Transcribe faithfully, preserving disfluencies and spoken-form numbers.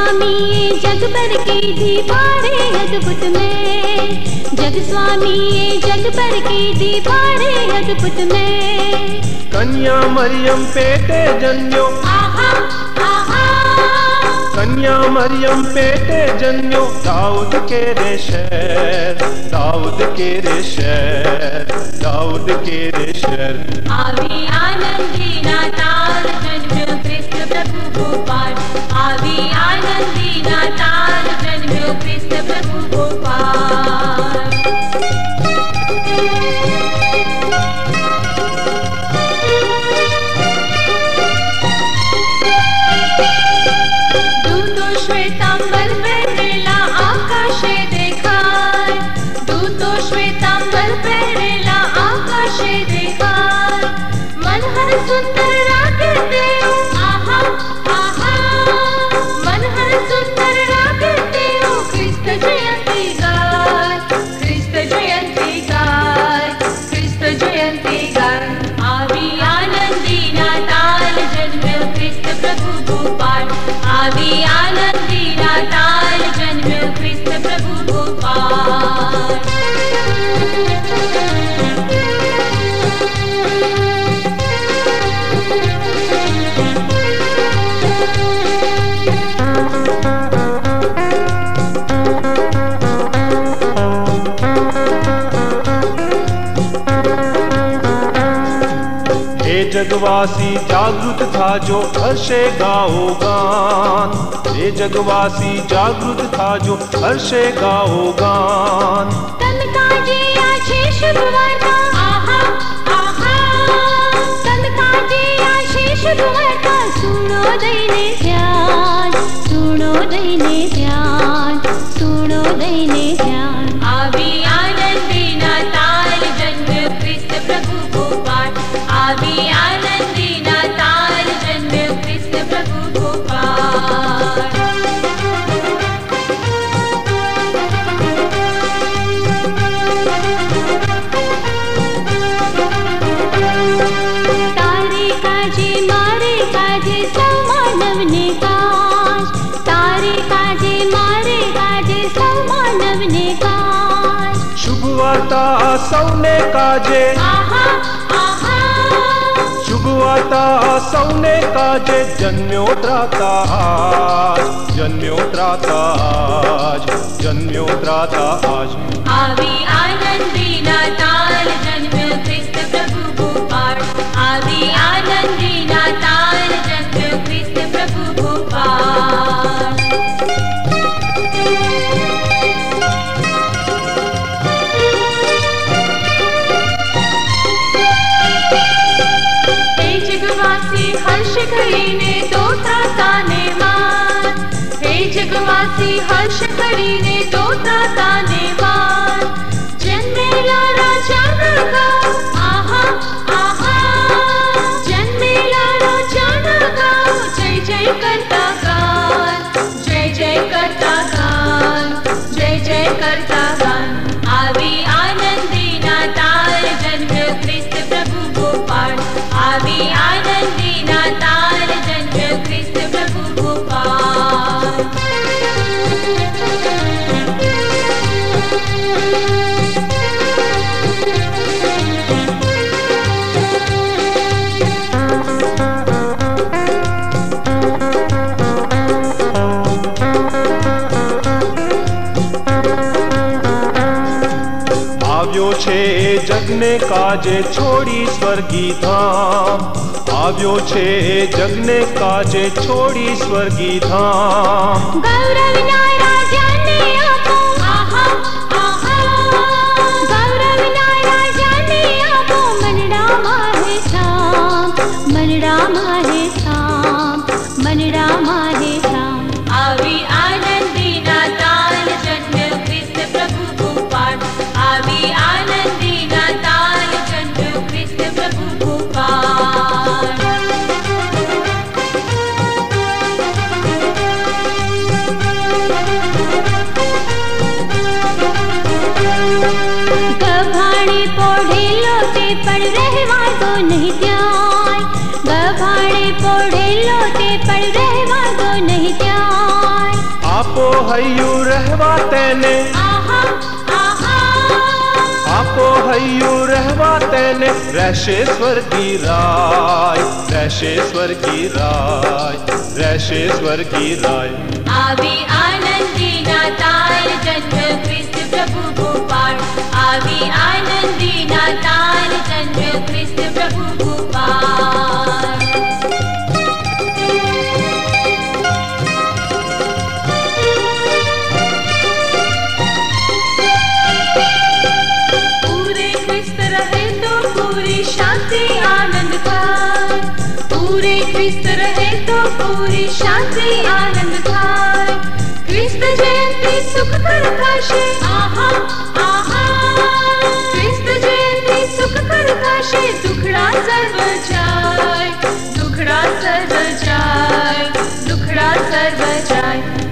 स्वामी ये जग पर की दीवारे अद्भुत में, जग स्वामी ये जग पर की दीवारे अद्भुत में। कन्या मरियम पेटे जन्यो, आहा आहा, कन्या मरियम पेटे जन्यो, दाऊद के रे शहर, दाऊद के रे शहर, दाऊद के रे शहर। आवी आनंदी नाताल जन्म्यो कृष्ण प्रभु गोपाल, आवी आनंदी नाताल जन्म्यो कृष्ण प्रभु गोपाल। दूतो श्वेतांबर पहरेला आकाशे देखाय, दूतो श्वेतांबर पहरेला आकाशे देखाय। मनहर सुंदर रागे देव, आहा आहा, मनहर सुंदर रागे देव, कृष्ण जयंती गाय, कृष्ण जयंती गाय, कृष्ण जयंती गाय। आवी आनंदी नाताल जन्म्यो कृष्ण प्रभु गोपाल, आवी आनंदी नाताल जन्म्यो कृष्ण प्रभु गोपाल। हे जगवासी जागृत था जो हर्षे गाओ गान, हे जगवासी जागृत था जो हर्षे गाओ गान। कनकाजी आशीष वार्ता, आहा आहा, कनकाजी आशीष वार्ता, सुनो दैने ध्यान, सुनो दैने ध्यान, सुनो दैने ध्यान। आवी आनंदी नाताल जन्म्यो कृष्ण प्रभु गोपाल, आवी आनंदी नाताल जन्म्यो कृष्ण प्रभु गोपाल। तारे काजे मारे काजे सौ मानव ने काज, तारे काजे मारे काजे सौ मानव ने काज। शुभ वार्ता सौने काजे, आहा आहा, शुभ वार्ता सौने काजे, जन्म्यो त्राता आज, जन्म्यो त्राता आज, जन्म्यो त्राता आज। आवी आनंदी नाताल जन्म्यो कृष्ण प्रभु गोपाल, आवी आनंदी नाताल जन्म्यो कृष्ण प्रभु गोपाल। हे जगवासी हर्ष करीने दो त्राता ने मान, हे जगवासी हर्ष करीने दो त्राता ने मान। जन्मेला राजा नगा, आहा आहा, जन्मेला राजा नगा, जय जय करता गान, जय जय करता गान, जय जय करता गान। आवी आनंदी नाताल जन्म्यो कृष्ण प्रभु गोपाल, आवी आनंदी नाताल जन्म्यो कृष्ण प्रभु गोपाल। આવ્યો છે જગને કાજે છોડી સ્વર્ગી ધામ, આવ્યો છે જગને કાજે છોડી સ્વર્ગી ધામ। ગૌરવના રાજાને આપો, આહા આહા, ગૌરવના રાજાને આપો, મનડા માહે થામ, મનડા માહે થામ, મનડા માહે થામ। આવી આનંદી નાતાલ જન્મ્યો कृष्ण प्रभु गोपाल, आवी आनंदी नाताल जन्म्यो कृष्ण प्रभु गोपाल। हयू रहवा तेने, आहा आहा, आपो हयू रहवा तेने, रैशेश्वर की राय, रैशेश्वर की राय, रैशेश्वर की राय। आवी आनंदी नाताल जन्म ख्रिस्त प्रभु गोपाल, आवी आनंदी नाताल जन्म ख्रिस्त प्रभु गोपाल। पूरे ख्रिस्त रहे तो पूरी शांति आनंद खाए, पूरे ख्रिस्त रहे तो पूरी शांति आनंद खाए। ख्रिस्त जयंती सुख कर काशे, आहा आहा, ख्रिस्त जयंती सुख कर काशे, दुखड़ा सर्व जाय, दुखड़ा सर्व जाय, दुखड़ा सर्व जाय।